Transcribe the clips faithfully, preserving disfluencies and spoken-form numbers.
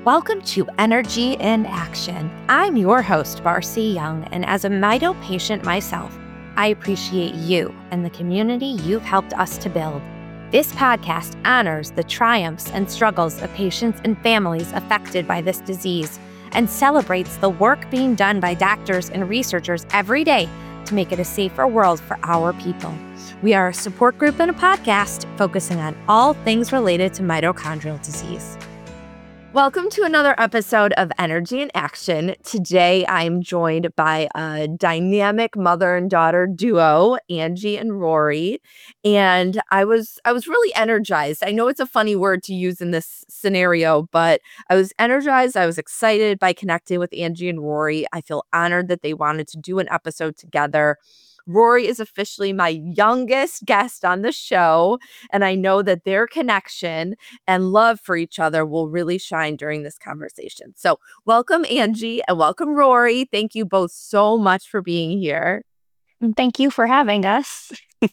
Welcome to Energy in Action. I'm your host, Barcy Young, and as a Mito patient myself, I appreciate you and the community you've helped us to build. This podcast honors the triumphs and struggles of patients and families affected by this disease and celebrates the work being done by doctors and researchers every day to make it a safer world for our people. We are a support group and a podcast focusing on all things related to mitochondrial disease. Welcome to another episode of Energy in Action. Today, I'm joined by a dynamic mother and daughter duo, Angie and Rory. And I was I was really energized. I know it's a funny word to use in this scenario, but I was energized. I was excited by connecting with Angie and Rory. I feel honored that they wanted to do an episode together. Rory is officially my youngest guest on the show, and I know that their connection and love for each other will really shine during this conversation. So welcome, Angie, and welcome, Rory. Thank you both so much for being here. Thank you for having us.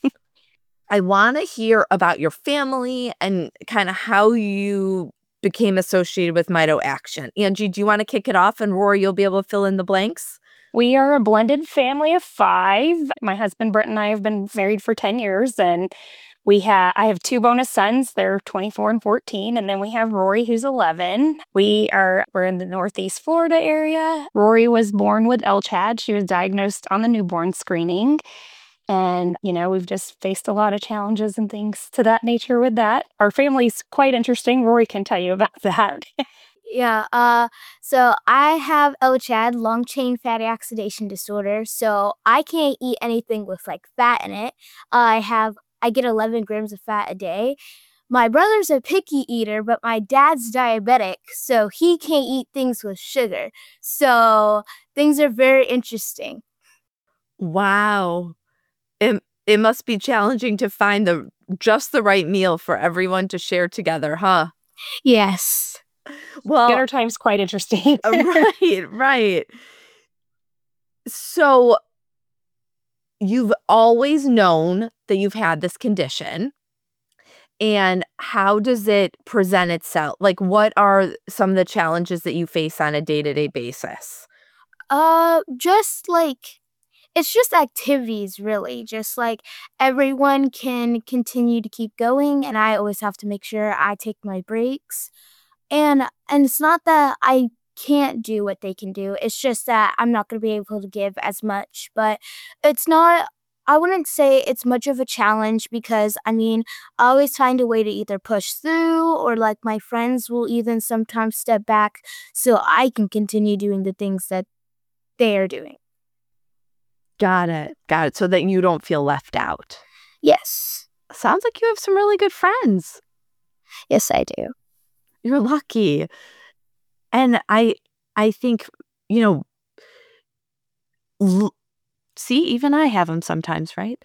I want to hear about your family and kind of how you became associated with Mito Action. Angie, do you want to kick it off? And Rory, you'll be able to fill in the blanks. We are a blended family of five. My husband, Brett, and I have been married for ten years, and we have I have two bonus sons. They're twenty-four and fourteen, and then we have Rory, who's eleven. We are we're in the Northeast Florida area. Rory was born with L C H A D. She was diagnosed on the newborn screening. And, you know, we've just faced a lot of challenges and things to that nature with that. Our family's quite interesting. Rory can tell you about that. Yeah, uh, so I have L C H A D, long chain fatty oxidation disorder, so I can't eat anything with like fat in it. I have, I get eleven grams of fat a day. My brother's a picky eater, but my dad's diabetic, so he can't eat things with sugar. So things are very interesting. Wow. It, it must be challenging to find the just the right meal for everyone to share together, huh? Yes. Well, dinner time's quite interesting. right, right. So you've always known that you've had this condition. And how does it present itself? Like, what are some of the challenges that you face on a day-to-day basis? Uh, just like, it's just activities, really. Just like everyone can continue to keep going, and I always have to make sure I take my breaks. And and it's not that I can't do what they can do. It's just that I'm not going to be able to give as much. But it's not, I wouldn't say it's much of a challenge because, I mean, I always find a way to either push through or like my friends will even sometimes step back so I can continue doing the things that they are doing. Got it. Got it. So that you don't feel left out. Yes. Sounds like you have some really good friends. Yes, I do. You're lucky. And I I think, you know, l- see, even I have them sometimes, right?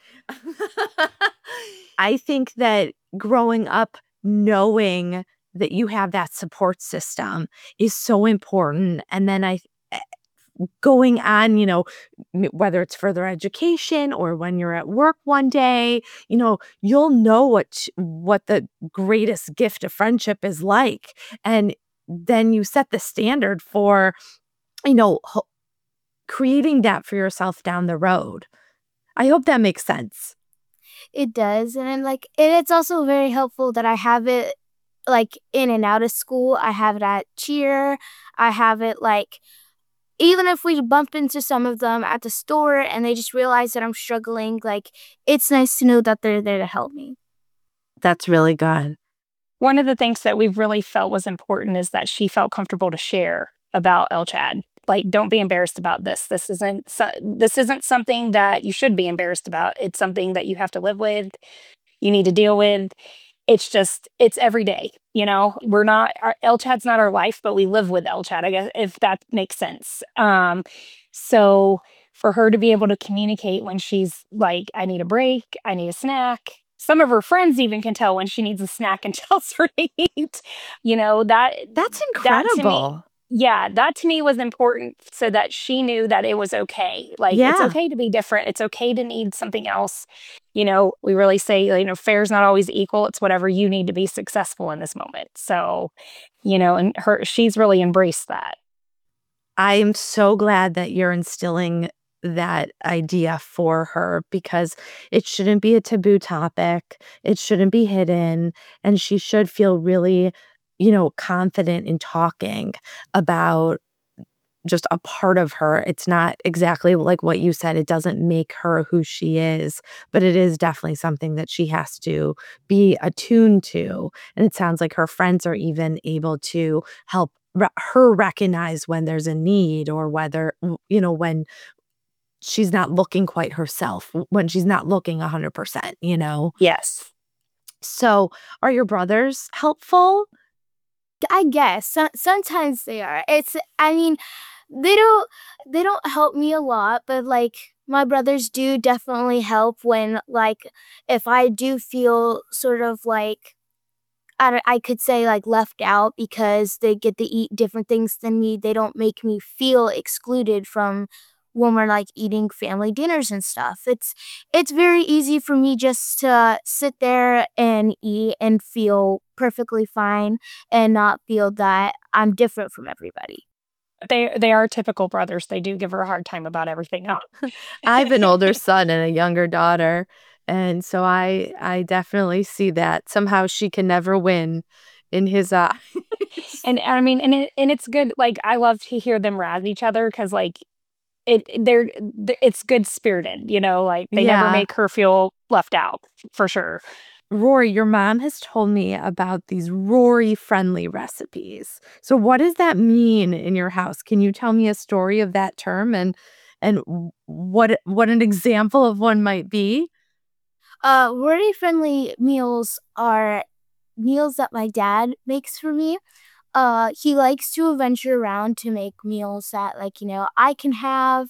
I think that growing up knowing that you have that support system is so important. And then I going on, you know, whether it's further education or when you're at work one day, you know, you'll know what what the greatest gift of friendship is like. And then you set the standard for, you know, ho- creating that for yourself down the road. I hope that makes sense. It does. And then, like, and it's also very helpful that I have it like in and out of school. I have it at cheer. I have it like, even if we bump into some of them at the store and they just realize that I'm struggling, like, it's nice to know that they're there to help me. That's really good. One of the things that we've really felt was important is that she felt comfortable to share about L C H A D. Like, don't be embarrassed about this. This isn't so- this isn't something that you should be embarrassed about. It's something that you have to live with. You need to deal with. It's just, it's every day. You know, we're not, our L C H A D's not our life, but we live with L C H A D, I guess, if that makes sense. Um, so for her to be able to communicate when she's like, I need a break, I need a snack. Some of her friends even can tell when she needs a snack and tells her to eat. You know, that That's that to me, incredible. Yeah, that to me was important so that she knew that it was okay. Like, it's Yeah. okay to be different. It's okay to need something else. You know, we really say, you know, fair's not always equal. It's whatever you need to be successful in this moment. So, you know, and her, she's really embraced that. I'm so glad that you're instilling that idea for her because it shouldn't be a taboo topic. It shouldn't be hidden. And she should feel really, you know, confident in talking about just a part of her. It's not exactly like what you said. It doesn't make her who she is, but it is definitely something that she has to be attuned to. And it sounds like her friends are even able to help re- her recognize when there's a need or whether, w- you know, when she's not looking quite herself, w- when she's not looking one hundred percent, you know? Yes. So are your brothers helpful? I guess so- sometimes they are. It's I mean, they don't they don't help me a lot, but like my brothers do definitely help when like if I do feel sort of like I, don't- I could say like left out because they get to eat different things than me. They don't make me feel excluded from when we're like eating family dinners and stuff. It's it's very easy for me just to sit there and eat and feel perfectly fine and not feel that I'm different from everybody. They they are typical brothers. They do give her a hard time about everything else. I have an older son and a younger daughter, and so I I definitely see that. Somehow she can never win in his eyes. And I mean, and it, and it's good. Like, I love to hear them razz each other because like it they're th- it's good spirited. You know, like they never Yeah. make her feel left out for sure. Rory, your mom has told me about these Rory-friendly recipes. So what does that mean in your house? Can you tell me a story of that term and and w- what what an example of one might be? Uh, worry-friendly meals are meals that my dad makes for me. Uh, he likes to venture around to make meals that, like, you know, I can have.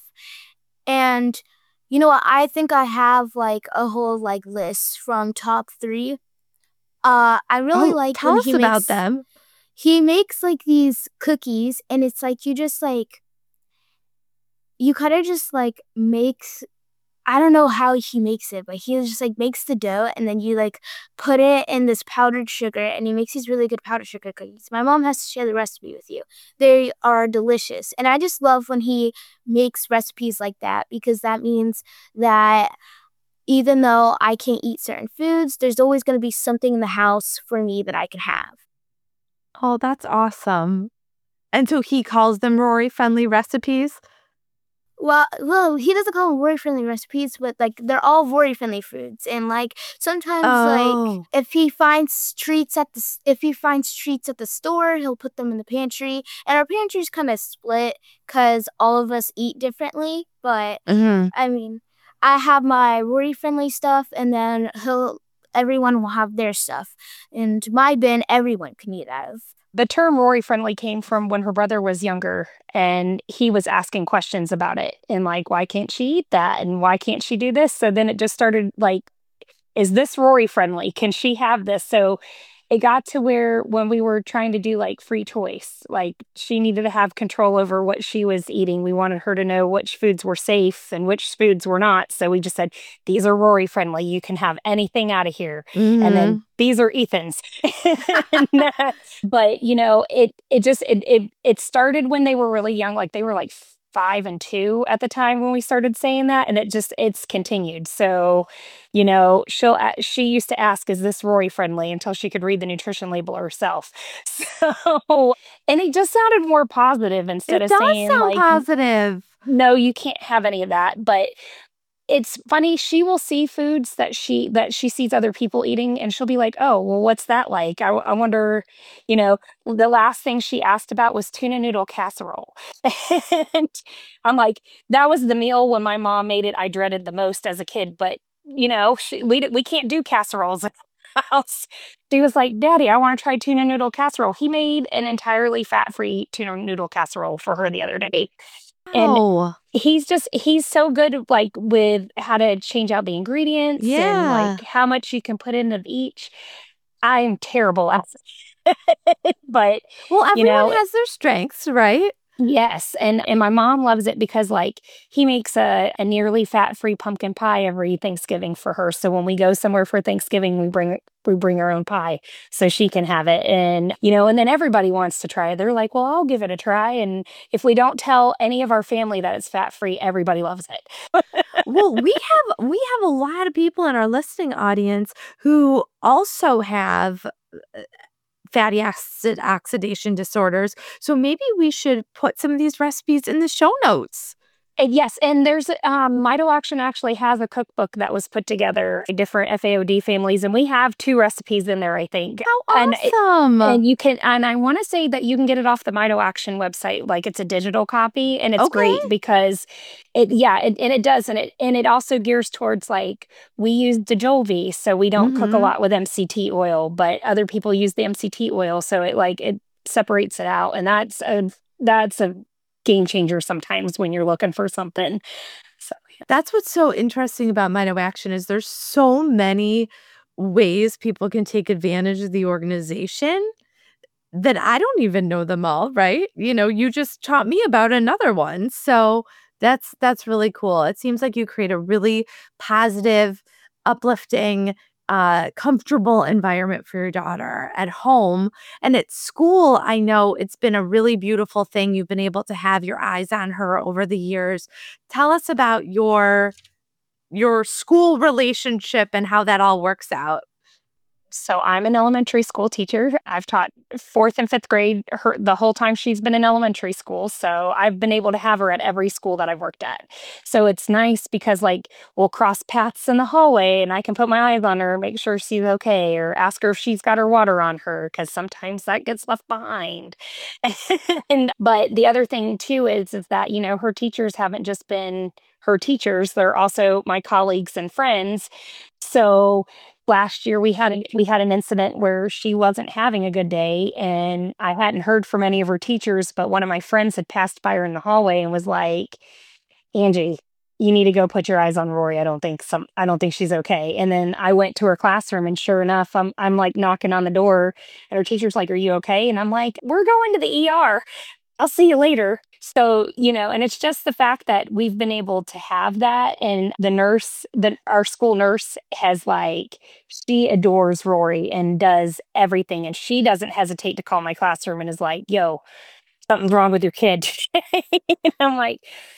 And you know what? I think I have like a whole like list from top three. Uh, I really Oh, like when tell us he about makes them. he makes like these cookies, and it's like you just like you kind of just like makes I don't know how he makes it, but he just like makes the dough and then you like put it in this powdered sugar and he makes these really good powdered sugar cookies. My mom has to share the recipe with you. They are delicious. And I just love when he makes recipes like that because that means that even though I can't eat certain foods, there's always going to be something in the house for me that I can have. Oh, that's awesome. And so he calls them Rory-friendly recipes? Well, well, he doesn't call them worry-friendly recipes, but like they're all worry-friendly foods. And like sometimes, like Oh. if he finds treats at the s- if he finds treats at the store, he'll put them in the pantry. And our pantry's kind of split because all of us eat differently. But Mhm. I mean, I have my worry-friendly stuff, and then he'll everyone will have their stuff. And my bin, everyone can eat out of. The term Rory friendly came from when her brother was younger and he was asking questions about it and like, why can't she eat that? And why can't she do this? So then it just started like, is this Rory friendly? Can she have this? So it got to where when we were trying to do like free choice, like she needed to have control over what she was eating. We wanted her to know which foods were safe and which foods were not. So we just said, these are Rory friendly. You can have anything out of here. And then Mhm. these are Ethan's. And, uh, but you know, it it just it, it it started when they were really young, like they were like five and two at the time when we started saying that, and it just it's continued. So you know, she'll a- she used to ask, "Is this Rory friendly?" until she could read the nutrition label herself. So, and it just sounded more positive instead It of does saying sound like, positive. "No, you can't have any of that." But it's funny, she will see foods that she that she sees other people eating, and she'll be like, "Oh, well, what's that like? I, w- I wonder." You know, the last thing she asked about was tuna noodle casserole, and I'm like, "That was the meal when my mom made it. I dreaded the most as a kid." But you know, she, we d- we can't do casseroles in the house. She was like, "Daddy, I want to try tuna noodle casserole." He made an entirely fat free tuna noodle casserole for her the other day, and Oh. he's just he's so good, like, with how to change out the ingredients and, like, Yeah. how much you can put in of each. I'm terrible at it. But, Well, you everyone know, has their strengths, right? yes, and and my mom loves it because, like, he makes a a nearly fat-free pumpkin pie every Thanksgiving for her, so when we go somewhere for Thanksgiving, we bring we bring our own pie so she can have it, and, you know, and then everybody wants to try it. They're like, "Well, I'll give it a try," and if we don't tell any of our family that it's fat-free, everybody loves it. Well, we have we have a lot of people in our listening audience who also have uh, fatty acid oxidation disorders. So maybe we should put some of these recipes in the show notes. And yes, and there's um, Mito Action actually has a cookbook that was put together, different F A O D families, and we have two recipes in there, I think. How And it, awesome. and you can, and I want to say that you can get it off the Mito Action website, like it's a digital copy, and it's Okay. great because it, yeah, it, and it does, and it and it also gears towards like we use Dojolvi, so we don't cook a Mhm. lot with M C T oil, but other people use the M C T oil, so it like it separates it out, and that's a that's a game changer sometimes when you're looking for something. So That's what's so interesting about Mito Action is there's so many ways people can take advantage of the organization that I don't even know them all, right? You know, you just taught me about another one. So that's that's really cool. It seems like you create a really positive, uplifting, uh, comfortable environment for your daughter at home. And at school, I know it's been a really beautiful thing. You've been able to have your eyes on her over the years. Tell us about your your school relationship and how that all works out. So I'm an elementary school teacher. I've taught fourth and fifth grade her the whole time she's been in elementary school. So I've been able to have her at every school that I've worked at. So it's nice because like we'll cross paths in the hallway and I can put my eyes on her, make sure she's okay, or ask her if she's got her water on her, because sometimes that gets left behind. And but the other thing too is is that, you know, her teachers haven't just been her teachers, they're also my colleagues and friends. So last year we had a, we had an incident where she wasn't having a good day and I hadn't heard from any of her teachers, but one of my friends had passed by her in the hallway and was like, "Angie, you need to go put your eyes on Rory. I don't think some I don't think she's okay." And then I went to her classroom and sure enough, I'm I'm like knocking on the door and her teacher's like, "Are you okay?" And I'm like, "We're going to the E R. I'll see you later." So, you know, and it's just the fact that we've been able to have that. And the nurse, the our school nurse has like, she adores Rory and does everything. And she doesn't hesitate to call my classroom and is like, "Yo, something's wrong with your kid." And I'm like,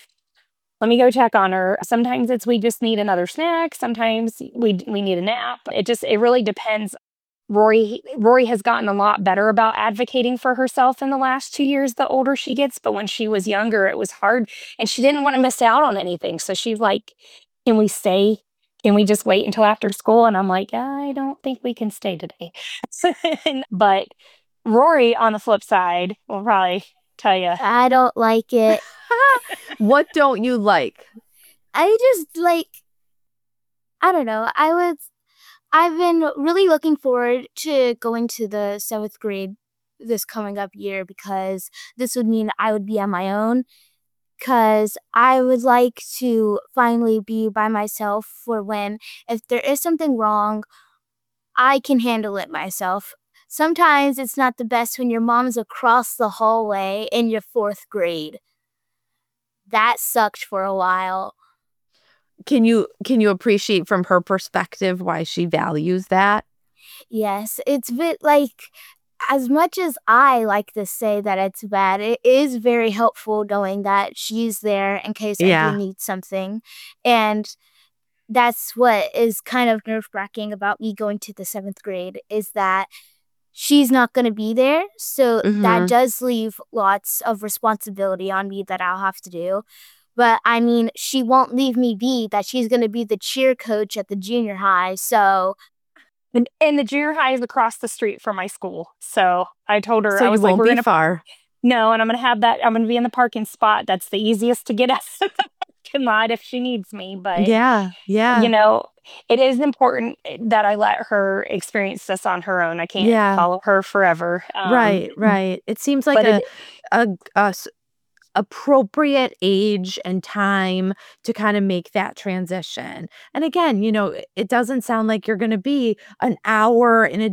let me go check on her. Sometimes it's we just need another snack. Sometimes we we need a nap. It just it really depends. Rory Rory has gotten a lot better about advocating for herself in the last two years the older she gets, but when she was younger, it was hard, and she didn't wanna miss out on anything, so she's like, "Can we stay? Can we just wait until after school?" And I'm like, "I don't think we can stay today." But Rory, on the flip side, will probably tell you. I don't like it. What don't you like? I just like I don't know. I was I've been really looking forward to going to the seventh grade this coming up year because this would mean I would be on my own. Because I would like to finally be by myself for when, if there is something wrong, I can handle it myself. Sometimes it's not the best when your mom's across the hallway in your fourth grade. That sucked for a while. Can you can you appreciate from her perspective why she values that? Yes, it's a bit like, as much as I like to say that it's bad, it is very helpful knowing that she's there in case I do Yeah. need something. And that's what is kind of nerve-wracking about me going to the seventh grade, is that she's not going to be there. So that Mhm. does leave lots of responsibility on me that I'll have to do. But I mean, she won't leave me be that she's going to be the cheer coach at the junior high. So And and the junior high is across the street from my school. So I told her, So I you was like, won't "We're be gonna far. no, and I'm gonna have that. I'm gonna be in the parking spot. That's the easiest to get out of the parking lot if she needs me." But Yeah, you yeah, know, it is important eh, that I let her experience this on her own. I can't yeah. follow her forever. Um, Right, right. It seems like but a it a a s appropriate age and time to kinda make that transition. And again, you know, it it doesn't sound like you're gonna be an hour in a down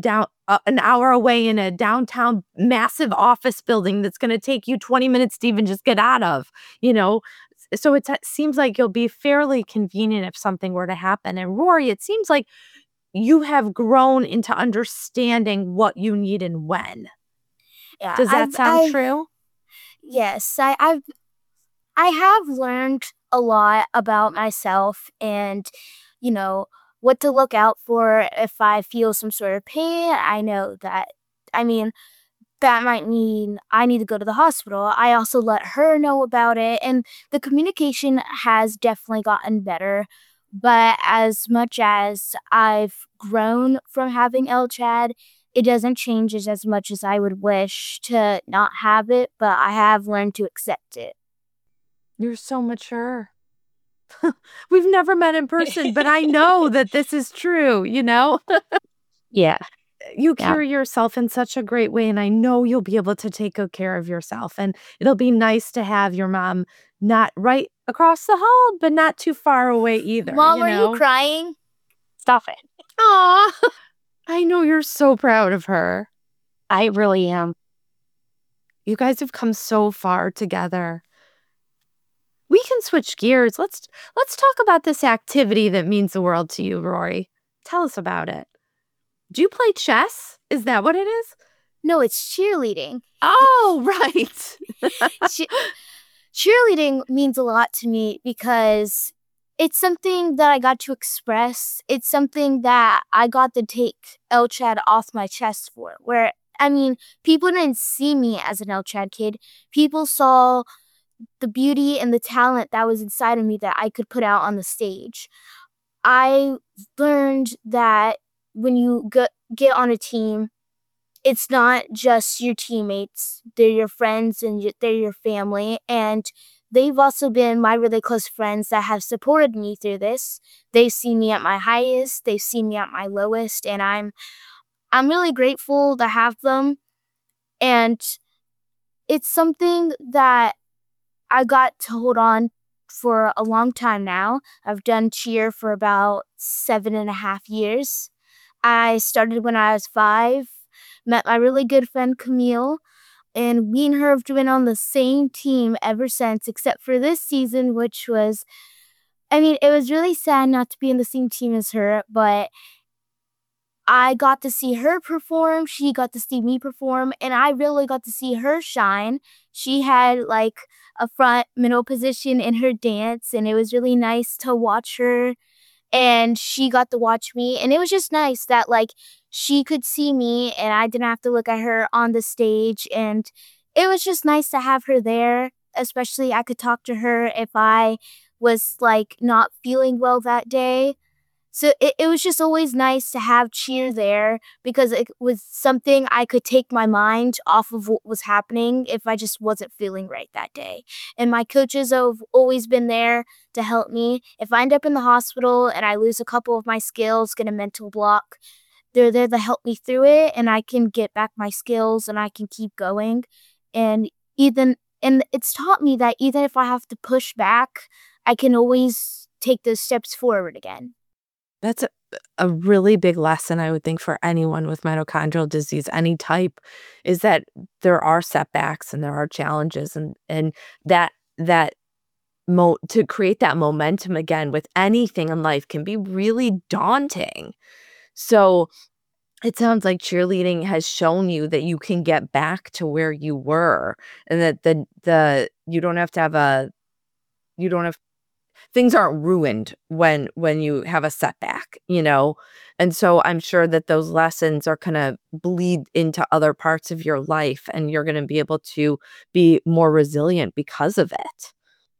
uh, an hour away in a downtown massive office building that's going to take you twenty minutes to even just get out of, you know? So it's, it seems like you'll be fairly convenient if something were to happen. And Rory, it seems like you have grown into understanding what you need and when. Yeah, Does that I've, sound I've, true? yes, I, I've, I have learned a lot about myself and, you know, what to look out for if I feel some sort of pain. I know that, I mean, that might mean I need to go to the hospital. I also let her know about it, and the communication has definitely gotten better. But as much as I've grown from having L C H A D, it doesn't change it as much as I would wish to not have it, but I have learned to accept it. You're so mature. We've never met in person, but I know that this is true, you know? Yeah. You Yeah. carry yourself in such a great way, and I know you'll be able to take good care of yourself. And it'll be nice to have your mom not right across the hall, but not too far away either. Mom, you are know? you crying? Stop it. Aw, I know you're so proud of her. I really am. You guys have come so far together. We can switch gears. Let's let's talk about this activity that means the world to you, Rory. Tell us about it. Do you play chess? Is that what it is? No, it's cheerleading. Oh, right. Che- cheerleading means a lot to me because it's something that I got to express. It's something that I got to take L C H A D off my chest for. Where, I mean, people didn't see me as an L C H A D kid. People saw the beauty and the talent that was inside of me that I could put out on the stage. I learned that when you get, get on a team, it's not just your teammates. They're your friends and y- they're your family. And they've also been my really close friends that have supported me through this. They've seen me at my highest. They've seen me at my lowest. And I'm I'm really grateful to have them. And it's something that I got to hold on for a long time now. I've done cheer for about seven and a half years. I started when I was five, met my really good friend Camille, and me and her have been on the same team ever since, except for this season, which was, I mean, it was really sad not to be in the same team as her, but I got to see her perform, she got to see me perform, and I really got to see her shine. She had like a front middle position in her dance, and it was really nice to watch her, and she got to watch me, and it was just nice that like she could see me and I didn't have to look at her on the stage, and it was just nice to have her there. Especially I could talk to her if I was like not feeling well that day. So it, it was just always nice to have cheer there because it was something I could take my mind off of what was happening if I just wasn't feeling right that day. And my coaches have always been there to help me. If I end up in the hospital and I lose a couple of my skills, get a mental block, they're there to help me through it, and I can get back my skills and I can keep going. And even and it's taught me that even if I have to push back, I can always take those steps forward again. That's a, a really big lesson, I would think, for anyone with mitochondrial disease, any type, is that there are setbacks and there are challenges, and and that that mo to create that momentum again with anything in life can be really daunting. So it sounds like cheerleading has shown you that you can get back to where you were, and that the the you don't have to have a you don't have things aren't ruined when when you have a setback, you know? And so I'm sure that those lessons are gonna bleed into other parts of your life, and you're gonna be able to be more resilient because of it.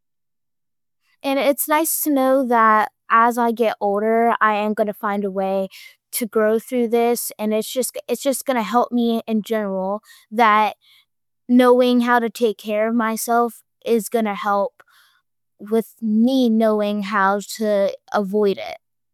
And it's nice to know that as I get older, I am going to find a way to grow through this, and it's just it's just going to help me in general that knowing how to take care of myself is going to help with me knowing how to avoid it.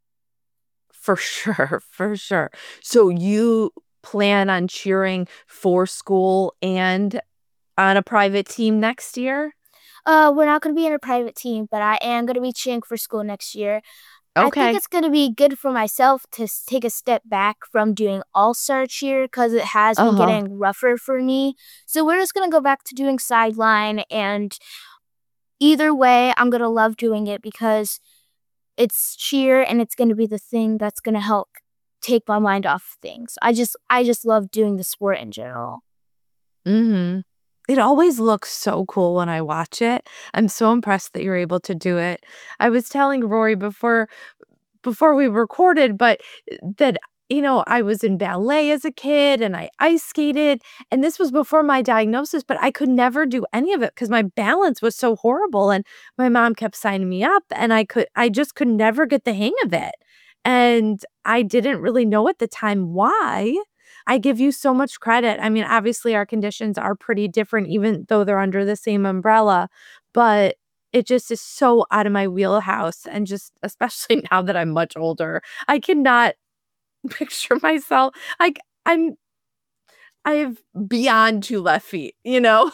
For sure, for sure. So you plan on cheering for school and on a private team next year? Uh, we're not going to be in a private team, but I am going to be cheering for school next year. I think Okay. it's going to be good for myself to s- take a step back from doing all-star cheer because it has been Uh-huh. getting rougher for me. So we're just going to go back to doing sideline, and either way, I'm going to love doing it because it's cheer and it's going to be the thing that's going to help take my mind off things. I just I just love doing the sport in general. Mhm. It always looks so cool when I watch it. I'm so impressed that you're able to do it. I was telling Rory before before we recorded, but eh, that, you know, I was in ballet as a kid and I ice skated, and this was before my diagnosis, but I could never do any of it because my balance was so horrible, and my mom kept signing me up, and I could I just could never get the hang of it. And I didn't really know at the time why. I give you so much credit. I mean, obviously our conditions are pretty different even though they're under the same umbrella, but it just is so out of my wheelhouse, and just especially now that I'm much older, I cannot picture myself like, I'm I have beyond two left feet, you know?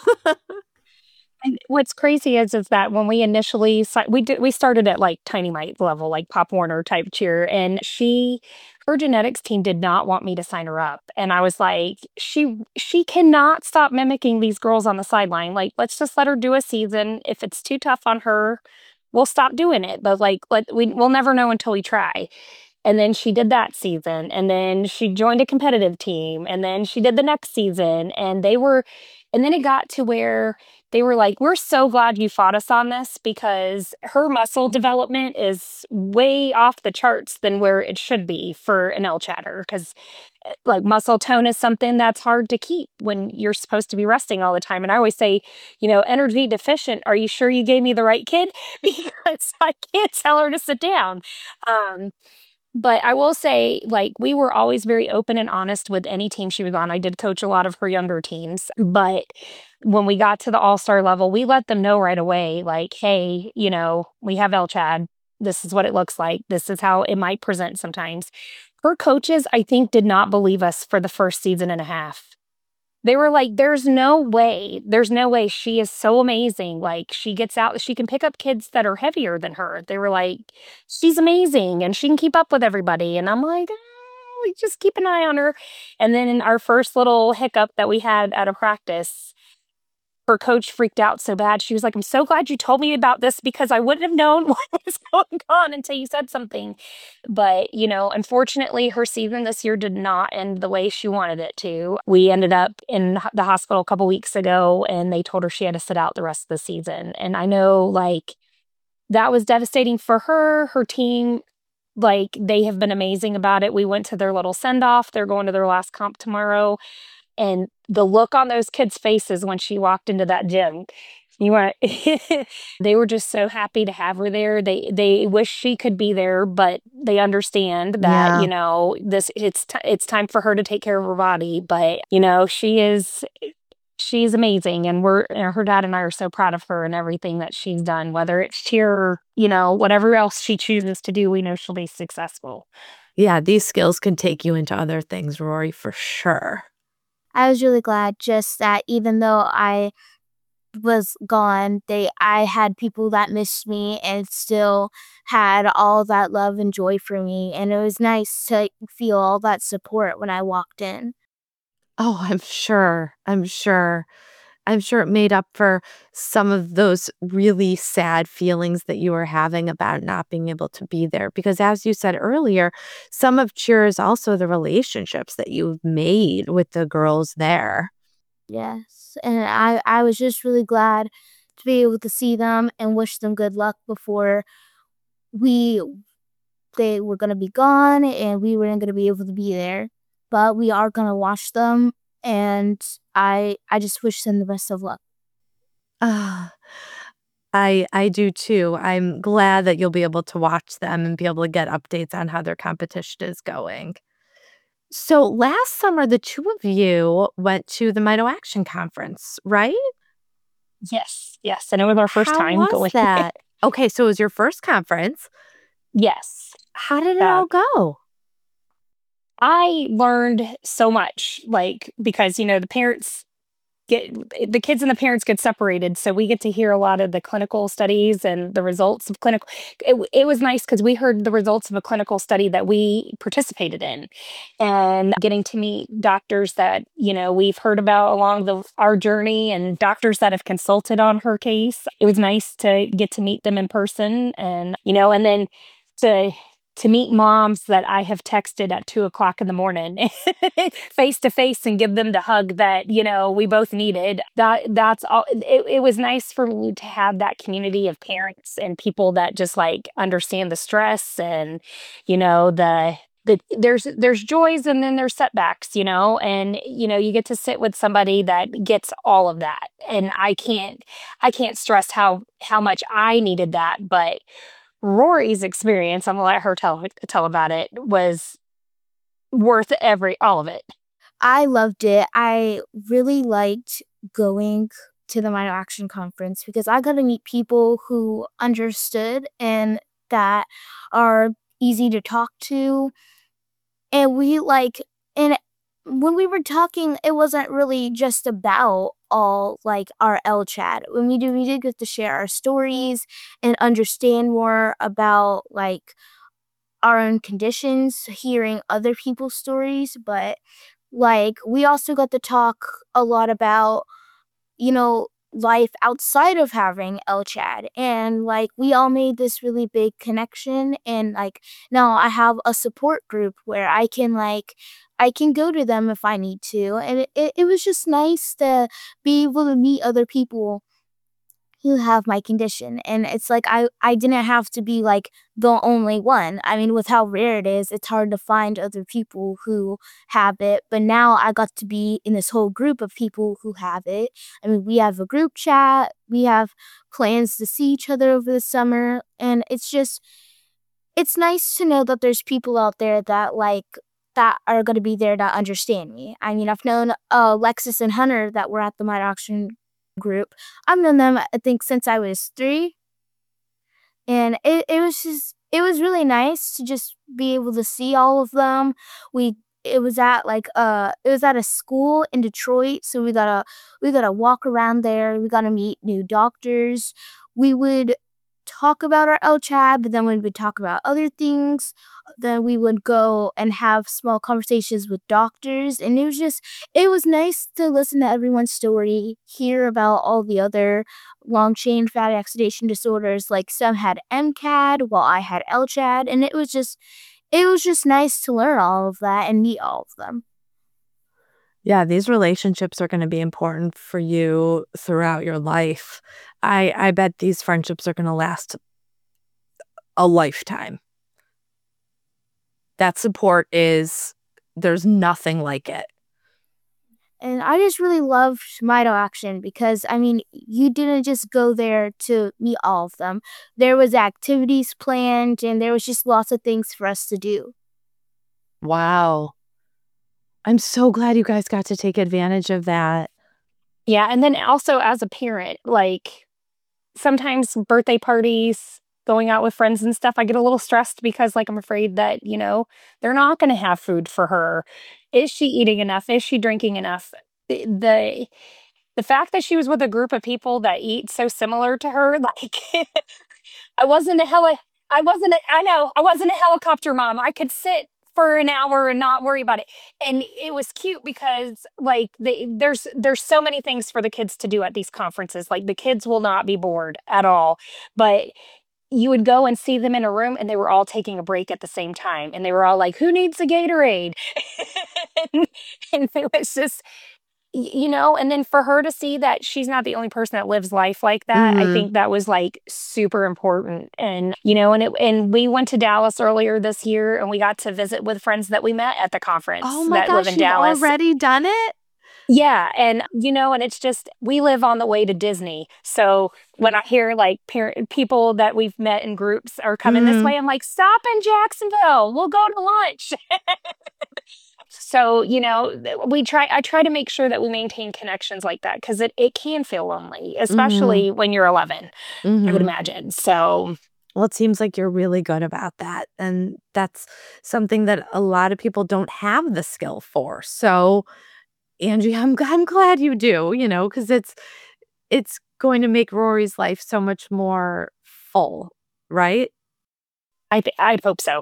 And what's crazy is is that when we initially si we did we started at, like, Tiny Mite level, like Pop Warner type cheer, and she her genetics team did not want me to sign her up, and I was like, "She she cannot stop mimicking these girls on the sideline, like, let's just let her do a season. If it's too tough on her, we'll stop doing it, but, like, let we we'll never know until we try." And then she did that season, and then she joined a competitive team, and then she did the next season, and they were and then it got to where they were like, "We're so glad you fought us on this because her muscle development is way off the charts than where it should be for an L chatter." Because, like, muscle tone is something that's hard to keep when you're supposed to be resting all the time. And I always say, you know, energy deficient, are you sure you gave me the right kid? Because I can't tell her to sit down. Um, but I will say, like, we were always very open and honest with any team she was on. I did coach a lot of her younger teams, but when we got to the all-star level, we let them know right away, like, "Hey, you know, we have El Chad. This is what it looks like. This is how it might present sometimes." Her coaches, I think, did not believe us for the first season and a half. They were like, "There's no way. There's no way. She is so amazing. Like, she gets out she can pick up kids that are heavier than her." They were like, "She's amazing, and she can keep up with everybody." And I'm like, "Oh, just keep an eye on her." And then in our first little hiccup that we had at a practice, her coach freaked out so bad. She was like, "I'm so glad you told me about this because I wouldn't have known what was going on until you said something." But, you know, unfortunately, her season this year did not end the way she wanted it to. We ended up in h- the hospital a couple weeks ago, and they told her she had to sit out the rest of the season. And I know, like, that was devastating for her. Her team, like, they have been amazing about it. We went to their little send off. They're going to their last comp tomorrow. And the look on those kids' faces when she walked into that gym, you were they were just so happy to have her there. They they wish she could be there, but they understand that, Yeah. you know, this it's ti it's time for her to take care of her body, but, you know, she is she's amazing, and we're and her dad and I are so proud of her and everything that she's done, whether it's cheer or, you know, whatever else she chooses to do, we know she'll be successful. Yeah, these skills can take you into other things, Rory, for sure. I was really glad just that even though I was gone, they I had people that missed me and still had all that love and joy for me, and it was nice to feel all that support when I walked in. Oh, I'm sure. I'm sure. I'm sure it made up for some of those really sad feelings that you were having about not being able to be there. Because as you said earlier, some of cheer is also the relationships that you've made with the girls there. Yes, and I I was just really glad to be able to see them and wish them good luck before we they were gonna be gone and we weren't gonna be able to be there. But we are gonna watch them, and I I just wish them the best of luck. Ah, I I do too. I'm glad that you'll be able to watch them and be able to get updates on how their competition is going. So last summer, the two of you went to the Mito Action Conference, right? Yes, yes, and it was our first How time was going. that? Okay, so it was your first conference. Yes. How did it Uh, all go? I learned so much, like, because, you know, the parents get the kids and the parents get separated, so we get to hear a lot of the clinical studies and the results of clinical. It, it was nice because we heard the results of a clinical study that we participated in, and getting to meet doctors that you know we've heard about along the our journey, and doctors that have consulted on her case. It was nice to get to meet them in person, and you know, and then to to meet moms that I have texted at two o'clock in the morning face to face and give them the hug that, you know, we both needed. That that's all. It, it was nice for me to have that community of parents and people that just like understand the stress and, you know, the the there's there's joys and then there's setbacks, you know, and you know, you get to sit with somebody that gets all of that. And I can't I can't stress how how much I needed that, but Rory's experience, I'm gonna let her tell tell about it, was worth every all of it. I loved it. I really liked going to the Mito Action Conference because I got to meet people who understood and that are easy to talk to. And we like, and when we were talking, it wasn't really just about all like our L C H A D. When we did, we did get to share our stories and understand more about like our own conditions, hearing other people's stories. But like we also got to talk a lot about, you know, life outside of having L C H A D. And like we all made this really big connection. And like now I have a support group where I can like I can go to them if I need to. And it, it, it was just nice to be able to meet other people who have my condition. And it's like I, I didn't have to be like the only one. I mean, with how rare it is, it's hard to find other people who have it. But now I got to be in this whole group of people who have it. I mean, we have a group chat. We have plans to see each other over the summer. And it's just, it's nice to know that there's people out there that like, that are going to be there to understand me. I mean, I've known uh, Lexus and Hunter that were at the Mito Action group. I've known them, I think, since I was three. And it, it was just, it was really nice to just be able to see all of them. We, it was at like, uh, it was at a school in Detroit. So we gotta, we gotta walk around there. We gotta meet new doctors. We would talk about our L C H A D, but then we would talk about other things. Then we would go and have small conversations with doctors. And it was just, it was nice to listen to everyone's story, hear about all the other long chain fatty oxidation disorders. Like some had M C A D while I had L C H A D. And it was just, it was just nice to learn all of that and meet all of them. Yeah, these relationships are going to be important for you throughout your life. I, I bet these friendships are going to last a lifetime. That support is, there's nothing like it. And I just really loved Mito Action because, I mean, you didn't just go there to meet all of them. There was activities planned and there was just lots of things for us to do. Wow. I'm so glad you guys got to take advantage of that. Yeah, and then also as a parent, like sometimes birthday parties, going out with friends and stuff, I get a little stressed because like I'm afraid that, you know, they're not going to have food for her. Is she eating enough? Is she drinking enough? The, the the fact that she was with a group of people that eat so similar to her, like I wasn't a heli I wasn't a, I know, I wasn't a helicopter mom. I could sit for an hour and not worry about it. And it was cute because like they, there's there's so many things for the kids to do at these conferences. Like the kids will not be bored at all. But you would go and see them in a room and they were all taking a break at the same time. And they were all like, who needs a Gatorade? and, and it was just, y- you know, and then for her to see that she's not the only person that lives life like that, I Mhm. think that was like super important. And, you know, and it, and we went to Dallas earlier this year and we got to visit with friends that we met at the conference Oh my that live gosh, in you've Dallas. already done it? Yeah. And, you know, and it's just, we live on the way to Disney. So when I hear like parent people that we've met in groups are coming this Mhm. way, I'm like, stop in Jacksonville. We'll go to lunch. So, you know, th- we try, I try to make sure that we maintain connections like that because it, it can feel lonely, especially when you're eleven, I would Mhm. imagine. So, Well, it seems like you're really good about that. And that's something that a lot of people don't have the skill for. So Angie, I'm I'm glad you do, you know, because it's it's going to make Rory's life so much more full, right? I th- I'd hope so.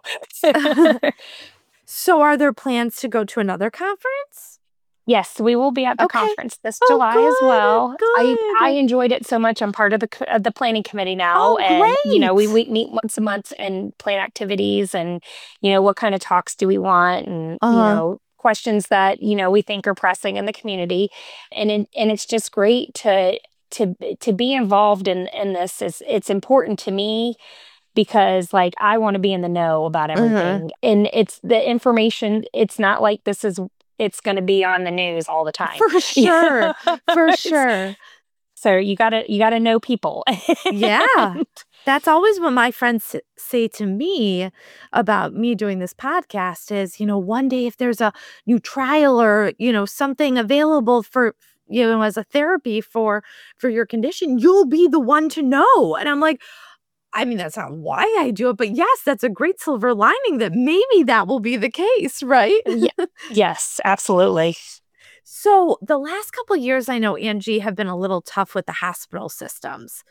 So are there plans to go to another conference? Yes, we will be at the Okay. conference this Oh, July as good, well. I I good. enjoyed it so much. I'm part of the co- of the planning committee now, Oh, and you know we, great. we meet once a month and plan activities, and you know what kind of talks do we want, and you Uh-huh. know questions that you know we think are pressing in the community, and in, and it's just great to to to be involved in in this. Is it's important to me because like I want to be in the know about Uh-huh. everything. And it's the information, it's not like this is it's going to be on the news all the time. For sure. For It's- sure. so you got to you got to know people. Yeah. That's always what my friends s- say to me about me doing this podcast is, you know, one day if there's a new trial or, you know, something available for, you know, as a therapy for for your condition, you'll be the one to know. And I'm like, I mean, that's not why I do it, but yes, that's a great silver lining that maybe that will be the case, right? Yeah. Yes, absolutely. So the last couple of years, I know, Angie, have been a little tough with the hospital systems.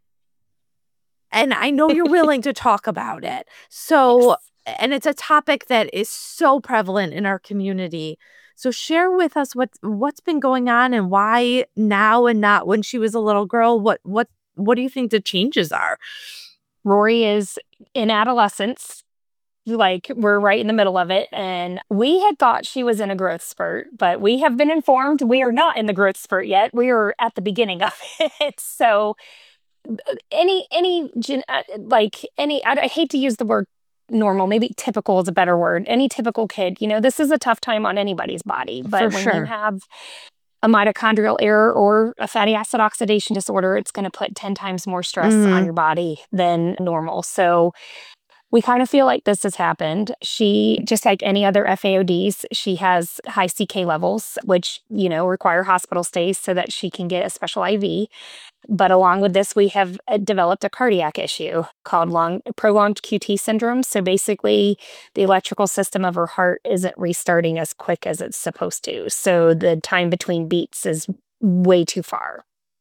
And I know you're willing to talk about it. So, Yes. and it's a topic that is so prevalent in our community. So share with us what what's been going on and why now and not when she was a little girl. What what what do you think the changes are? Rory is in adolescence. Like we're right in the middle of it. And we had thought she was in a growth spurt, but we have been informed we are not in the growth spurt yet. We are at the beginning of it. So any any gen- uh, like any I, I hate to use the word normal, maybe typical is a better word. Any typical kid, you know, this is a tough time on anybody's body, For but when you sure. have a mitochondrial error or a fatty acid oxidation disorder, it's going to put ten times more stress on Mhm. your body than normal. So we kind of feel like this has happened. She, just like any other F A O Ds, she has high C K levels, which, you know, require hospital stays so that she can get a special I V. But along with this, we have uh, developed a cardiac issue called long prolonged Q T syndrome. So basically, the electrical system of her heart isn't restarting as quick as it's supposed to. So the time between beats is way too far.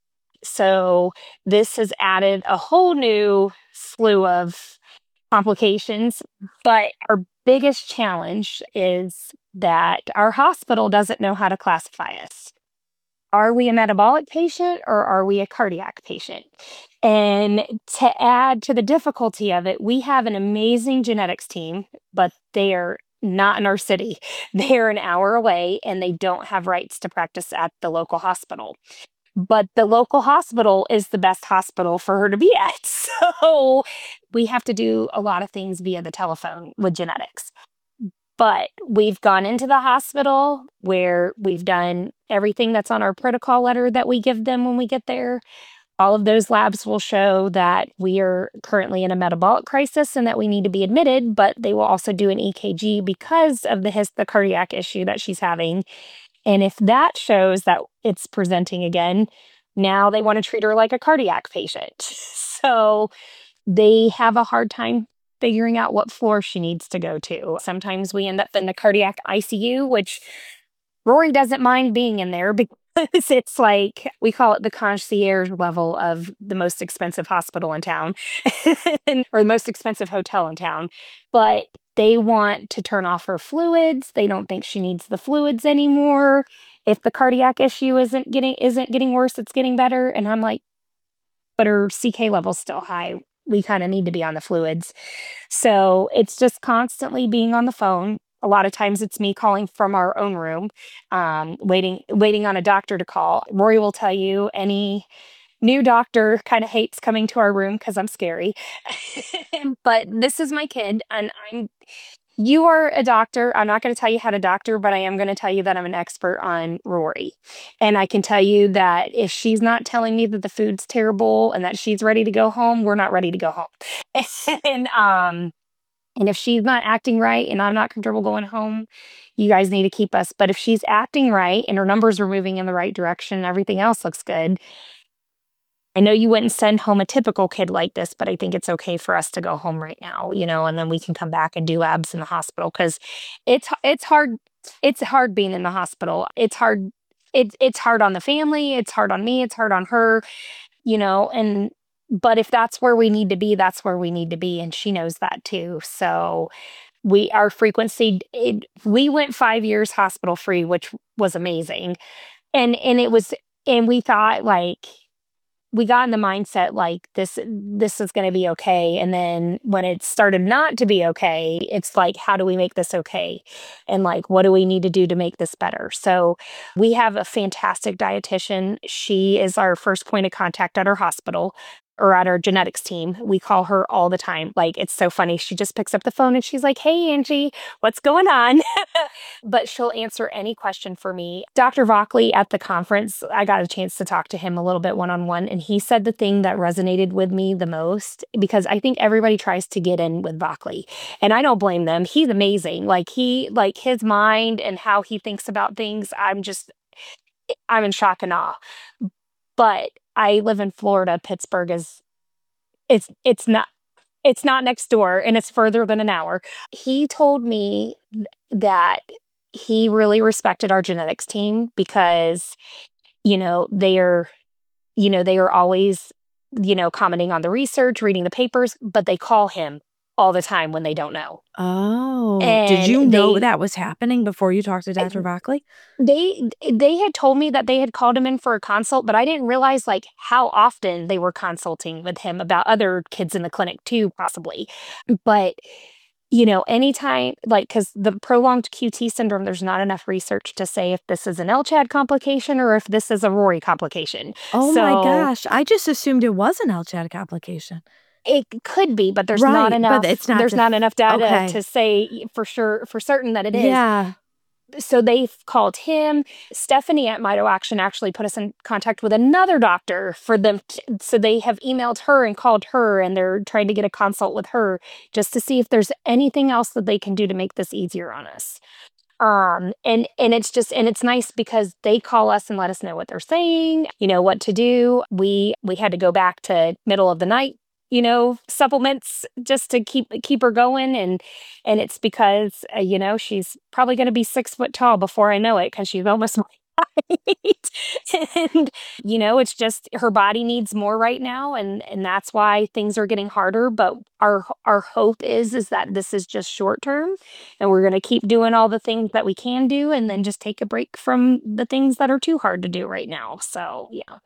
So this has added a whole new slew of complications. But our biggest challenge is that our hospital doesn't know how to classify us. Are we a metabolic patient or are we a cardiac patient? And to add to the difficulty of it, we have an amazing genetics team, but they are not in our city. They're an hour away and they don't have rights to practice at the local hospital. But the local hospital is the best hospital for her to be at. So we have to do a lot of things via the telephone with genetics. But we've gone into the hospital where we've done everything that's on our protocol letter that we give them when we get there. All of those labs will show that we are currently in a metabolic crisis and that we need to be admitted, but they will also do an E K G because of the his- the cardiac issue that she's having. And if that shows that it's presenting again, now they want to treat her like a cardiac patient. So they have a hard time figuring out what floor she needs to go to. Sometimes we end up in the cardiac I C U, which Rory doesn't mind being in there because it's like we call it the concierge level of the most expensive hospital in town or the most expensive hotel in town. But they want to turn off her fluids. They don't think she needs the fluids anymore. If the cardiac issue isn't getting isn't getting worse, it's getting better. And I'm like, but her C K level's still high. We kind of need to be on the fluids. So it's just constantly being on the phone. A lot of times it's me calling from our own room, um, waiting, waiting on a doctor to call. Rory will tell you any new doctor kind of hates coming to our room because I'm scary. But this is my kid, and I'm you are a doctor. I'm not going to tell you how to doctor, but I am going to tell you that I'm an expert on Rory. And I can tell you that if she's not telling me that the food's terrible and that she's ready to go home, we're not ready to go home. and um and if she's not acting right and I'm not comfortable going home, you guys need to keep us. But if she's acting right and her numbers are moving in the right direction and everything else looks good, I know you wouldn't send home a typical kid like this, but I think it's okay for us to go home right now, you know, and then we can come back and do labs in the hospital because it's it's hard. It's hard being in the hospital. It's hard it, it's hard on the family. It's hard on me. It's hard on her, you know, and, but if that's where we need to be, that's where we need to be. And she knows that too. So we, our frequency, it, we went five years hospital free, which was amazing. And, and it was, and we thought like, we got in the mindset like this this is going to be okay, and then when it started not to be okay, it's like, how do we make this okay, and like, what do we need to do to make this better? So we have a fantastic dietitian. She is our first point of contact at our hospital, or at our genetics team. We call her all the time. Like, it's so funny. She just picks up the phone and she's like, hey, Angie, what's going on? But she'll answer any question for me. Doctor Vockley at the conference, I got a chance to talk to him a little bit one-on-one, and he said the thing that resonated with me the most, because I think everybody tries to get in with Vockley, and I don't blame them. He's amazing. Like, he, like his mind and how he thinks about things, I'm just, I'm in shock and awe. But I live in Florida. Pittsburgh is, it's, it's not, it's not next door, and it's further than an hour. He told me th- that he really respected our genetics team because, you know, they are, you know, they are always, you know, commenting on the research, reading the papers, but they call him all the time when they don't know. Oh, did And you know they, that was happening before you talked to I- Doctor Vockley? they they had told me that they had called him in for a consult, but I didn't realize like how often they were consulting with him about other kids in the clinic too, possibly. But you know, anytime, like, because the prolonged Q T syndrome, there's not enough research to say if this is an L C H A D complication or if this is a Rory complication. Oh my So gosh, I just assumed it was an L C H A D complication. it could be, but there's not Right, enough. but it's not There's def- not enough data okay. to say for sure, for certain that it is. Yeah. So they've called him. Stephanie at Mito Action actually put us in contact with another doctor for them. T- so they have emailed her and called her, and they're trying to get a consult with her just to see if there's anything else that they can do to make this easier on us. Um, and, and it's just, and it's nice because they call us and let us know what they're saying, you know, what to do. We, we had to go back to middle of the night, you know, supplements just to keep, keep her going. And, and it's because, uh, you know, she's probably going to be six foot tall before I know it, because she's almost my height. And, you know, it's just her body needs more right now. And, and that's why things are getting harder. But our, our hope is, is that this is just short term, and we're going to keep doing all the things that we can do, and then just take a break from the things that are too hard to do right now. So, yeah.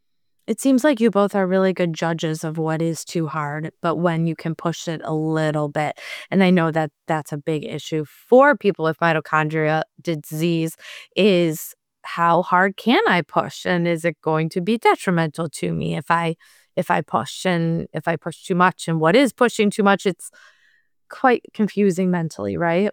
It seems like you both are really good judges of what is too hard, but when you can push it a little bit. And I know that that's a big issue for people with mitochondria disease, is how hard can I push? And is it going to be detrimental to me if I if I push, and if I push too much, and what is pushing too much? It's quite confusing mentally, right?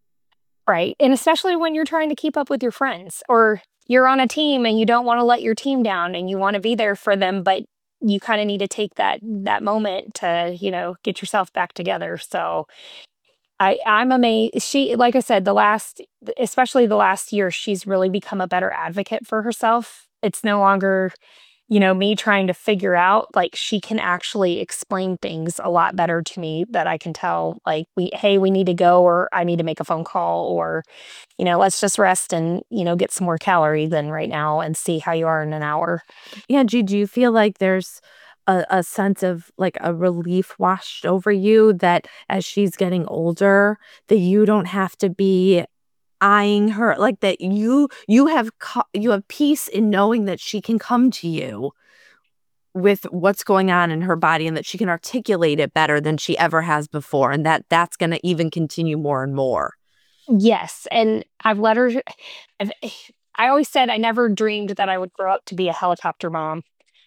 Right. And especially when you're trying to keep up with your friends, or you're on a team and you don't want to let your team down and you want to be there for them, but you kind of need to take that that moment to, you know, get yourself back together. So I, I'm amazed. She, like I said, the last, especially the last year, she's really become a better advocate for herself. It's no longer, you know, me trying to figure out, like, she can actually explain things a lot better to me, that I can tell, like, we, hey, we need to go, or I need to make a phone call, or, you know, let's just rest and, you know, get some more calories in right now and see how you are in an hour. Angie, do you feel like there's a, a sense of like a relief washed over you, that as she's getting older, that you don't have to be eyeing her, like that you you have co- you have peace in knowing that she can come to you with what's going on in her body, and that she can articulate it better than she ever has before, and that that's going to even continue more and more? Yes. And I've let her, I've, I always said I never dreamed that I would grow up to be a helicopter mom.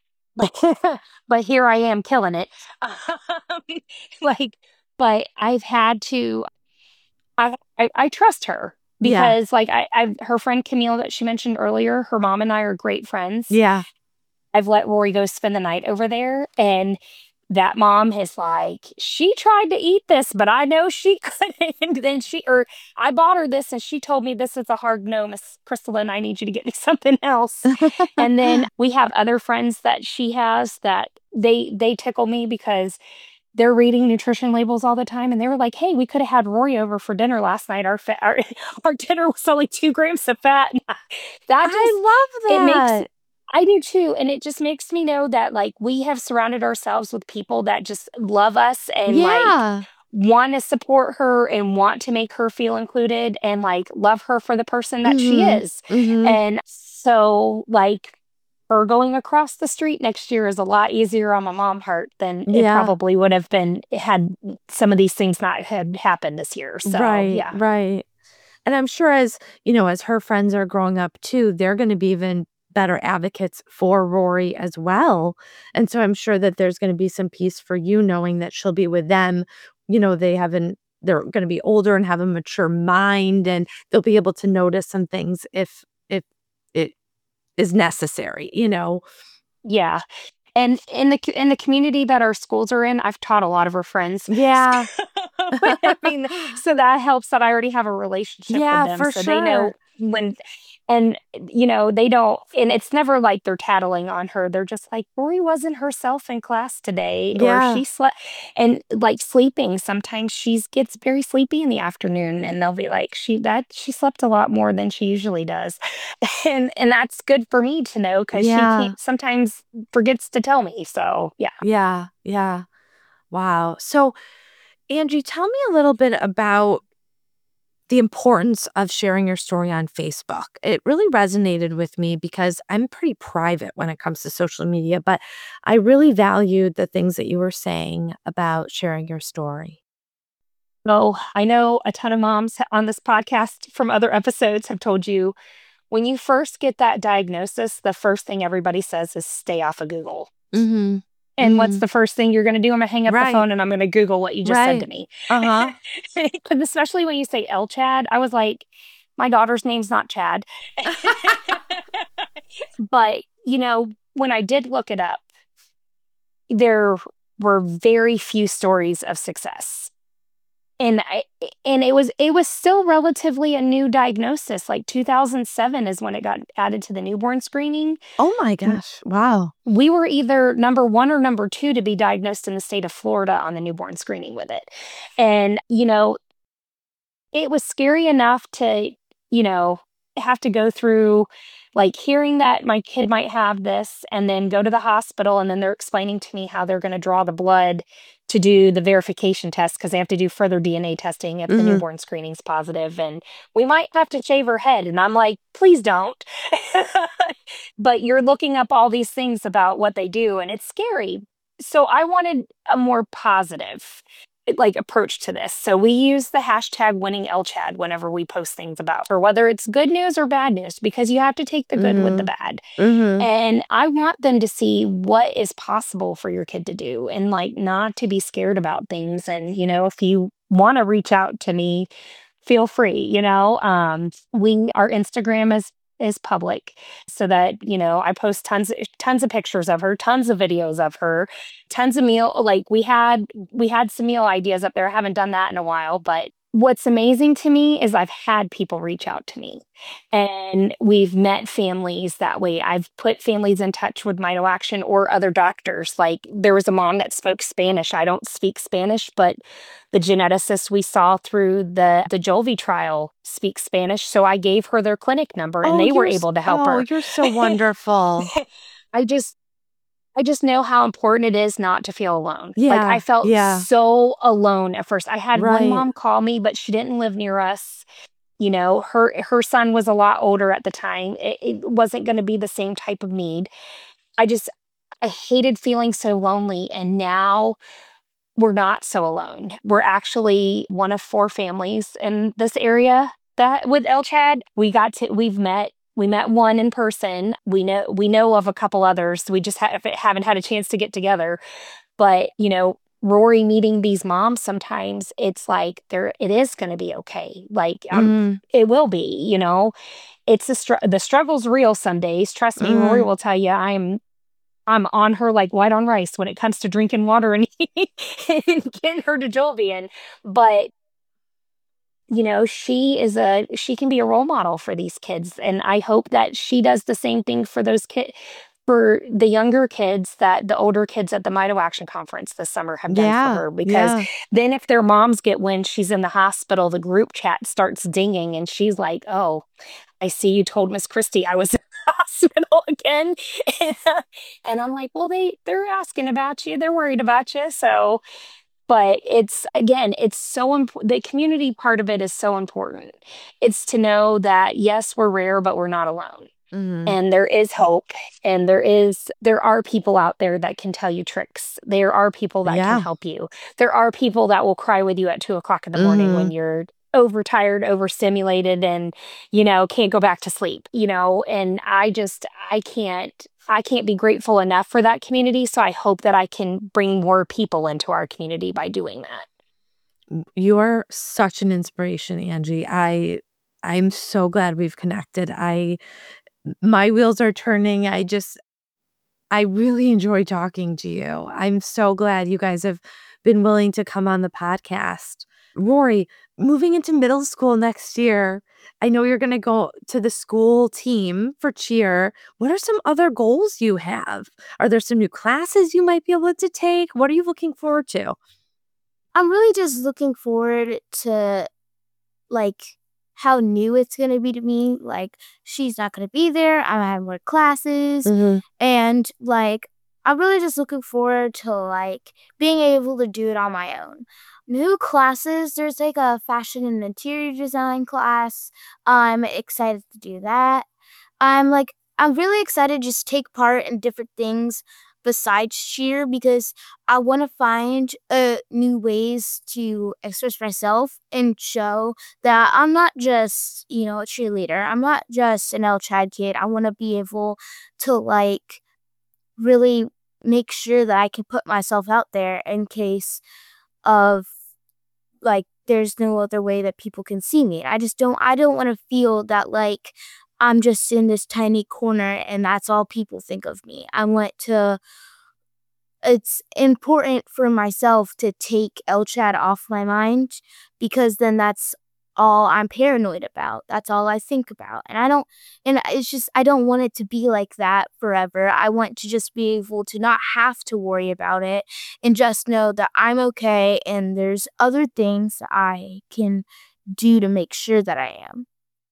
But, but here I am killing it. Um, like, but I've had to, I, I, I trust her, Yeah. because like I, I've, her friend Camille that she mentioned earlier, her mom and I are great friends. Yeah. I've let Rory go spend the night over there, and that mom is like, she tried to eat this, but I know she couldn't. And then she, or I bought her this and she told me, this is a hard no, Miss Crystalline, I need you to get me something else. And then we have other friends that she has that they, they tickle me, because they're reading nutrition labels all the time, and they were like, "Hey, we could have had Rory over for dinner last night. Our fa- our, our dinner was only two grams of fat." That just I love it makes that. I do too, and it just makes me know that like we have surrounded ourselves with people that just love us and like Yeah. want to support her and want to make her feel included and like love her for the person that she Mhm. is. Mhm. And so like her going across the street next year is a lot easier on my mom heart than it Yeah. probably would have been had some of these things not had happened this year. So Right, yeah. right. And I'm sure as, you know, as her friends are growing up too, they're gonna be even better advocates for Rory as well. And so I'm sure that there's gonna be some peace for you knowing that she'll be with them. You know, they haven't they're gonna be older and have a mature mind, and they'll be able to notice some things if if it is necessary, you know? Yeah. And in the c- in the community that our schools are in, I've taught a lot of her friends. Yeah. I mean, so that helps that I already have a relationship with Yeah, them, for so they know sure. when and you know, they don't and it's never like they're tattling on her. They're just like, "Rory wasn't herself in class today," or Yeah. "She slept." And like sleeping, sometimes she's gets very sleepy in the afternoon, and they'll be like, "She that she slept a lot more than she usually does." And and that's good for me to know because she Yeah. can't sometimes forgets to tell me. So, yeah. Yeah. Yeah. Wow. So, Angie, tell me a little bit about the importance of sharing your story on Facebook. It really resonated with me because I'm pretty private when it comes to social media, but I really valued the things that you were saying about sharing your story. Oh, I know a ton of moms on this podcast from other episodes have told you when you first get that diagnosis, the first thing everybody says is stay off of Google. Mhm. And what's Mhm. the first thing you're going to do? I'm going to hang up the Right. phone and I'm going to Google what you just said to Right. me. Uh-huh. 'Cause especially when you say El Chad, I was like, my daughter's name's not Chad. But, you know, when I did look it up, there were very few stories of success. And I and it was it was still relatively a new diagnosis. Like two thousand seven is when it got added to the newborn screening. Oh my W- gosh. Wow. We were either number one or number two to be diagnosed in the state of Florida on the newborn screening with it. And, you know, it was scary enough to, you know, have to go through like hearing that my kid might have this and then go to the hospital and then they're explaining to me how they're going to draw the blood to do the verification test because they have to do further D N A testing if the Mhm. newborn screening's positive and we might have to shave her head and I'm like, "Please don't." But you're looking up all these things about what they do and it's scary. So I wanted a more positive like approach to this. So we use the hashtag winning L C H A D whenever we post things about her, whether it's good news or bad news, because you have to take the good with the Mhm. bad. Mhm. And I want them to see what is possible for your kid to do and like not to be scared about things. And, you know, if you want to reach out to me, feel free, you know. Um, we our Instagram is is public so that, you know, I post tons tons of pictures of her, tons of videos of her, tons of meal like we had we had some meal ideas up there. I haven't done that in a while, but what's amazing to me is I've had people reach out to me and we've met families that way. I've put families in touch with Mito Action or other doctors. Like there was a mom that spoke Spanish. I don't speak Spanish, but the geneticist we saw through the the Jolvi trial speaks Spanish, so I gave her their clinic number and Oh, they were you're s able to help oh, her. you're so wonderful. I just I just know how important it is not to feel alone. Like I Yeah. felt Yeah. so alone at first. I had one Right. mom call me, but she didn't live near us. You know, her her son was a lot older at the time. It, it wasn't going to be the same type of need. I just I hated feeling so lonely and now we're not so alone. We're actually one of four families in this area that with El Chad. We got to we've met we met one in person. We know we know of a couple others. We just ha- haven't had a chance to get together. But, you know, Rory meeting these moms sometimes it's like there it is going to be okay. Like um Mm. it will be, you know. It's a str- the struggle's real some days. Trust me, Rory Mm. will tell you I'm I'm on her like white on rice when it comes to drinking water and, and getting her to Jolvian. But, you know, she is a she can be a role model for these kids. And I hope that she does the same thing for those kids for the younger kids that the older kids at the Mito Action Conference this summer have done for Yeah, her. Because yeah. then if their moms get wind she's in the hospital, the group chat starts dinging and she's like, oh, I see you told Miss Christie I was in the hospital again. And I'm like, well, they, they're asking about you. They're worried about you. So, but it's, again, it's so important. The community part of it is so important. It's to know that, yes, we're rare, but we're not alone. Mhm. And there is hope, and there is there are people out there that can tell you tricks. There are people that can Yeah. help you. There are people that will cry with you at two o'clock in the morning when Mhm. you're overtired, overstimulated, and you know can't go back to sleep. You know, and I just I can't I can't be grateful enough for that community. So I hope that I can bring more people into our community by doing that. You are such an inspiration, Angie. I I'm so glad we've connected. I my wheels are turning. I just I really enjoy talking to you. I'm so glad you guys have been willing to come on the podcast. Rory, moving into middle school next year, I know you're going to go to the school team for cheer. What are some other goals you have? Are there some new classes you might be able to take? What are you looking forward to? I'm really just looking forward to like how new it's gonna be to me. Like she's not gonna be there. I'm gonna have more classes, Mhm. and like I'm really just looking forward to like being able to do it on my own. New classes. There's like a fashion and interior design class. I'm excited to do that. I'm like I'm really excited to just take part in different things besides cheer because I want to find uh, new ways to express myself and show that I'm not just, you know, a cheerleader. I'm not just an L Chad kid. I want to be able to like really make sure that I can put myself out there in case of like there's no other way that people can see me. I just don't I don't want to feel that like I'm just in this tiny corner and that's all people think of me. I want to it's important for myself to take L Chad off my mind because then that's all I'm paranoid about. That's all I think about. And I don't and it's just I don't want it to be like that forever. I want to just be able to not have to worry about it and just know that I'm okay and there's other things that I can do to make sure that I am.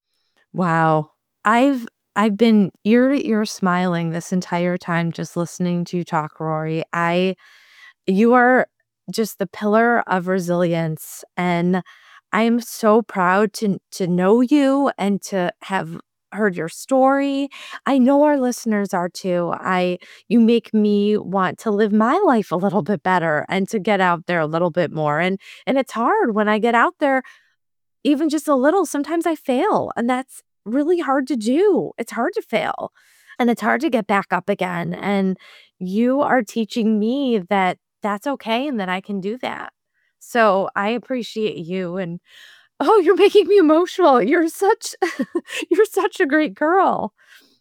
Wow. I've I've been ear to ear smiling this entire time just listening to you talk, Rory. I you are just the pillar of resilience, and I'm so proud to to know you and to have heard your story. I know our listeners are too. I you make me want to live my life a little bit better and to get out there a little bit more. And and it's hard when I get out there even just a little. Sometimes I fail, and that's really hard to do. It's hard to fail, and it's hard to get back up again. And you are teaching me that that's okay and that I can do that. So I appreciate you. And oh, you're making me emotional. You're such you're such a great girl.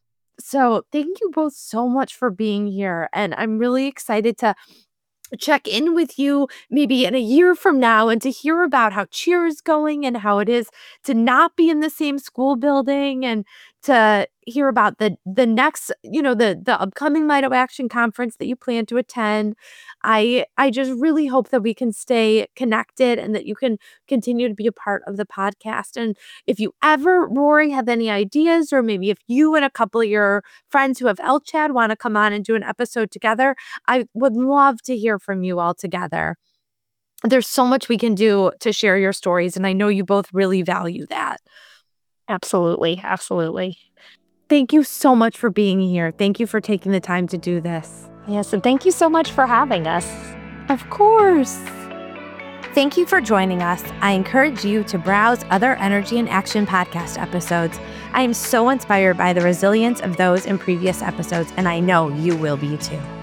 So thank you both so much for being here. And I'm really excited to check in with you maybe in a year from now and to hear about how cheer is going and how it is to not be in the same school building and to hear about the the next, you know, the the upcoming Mito Action Conference that you plan to attend. I I just really hope that we can stay connected and that you can continue to be a part of the podcast. And if you ever, Rory, have any ideas, or maybe if you and a couple of your friends who have L Chad want to come on and do an episode together, I would love to hear from you all together. There's so much we can do to share your stories, and I know you both really value that. Absolutely. Absolutely. Thank you so much for being here. Thank you for taking the time to do this. Yes. And thank you so much for having us. Of course. Thank you for joining us. I encourage you to browse other Energy in Action podcast episodes. I am so inspired by the resilience of those in previous episodes, and I know you will be too.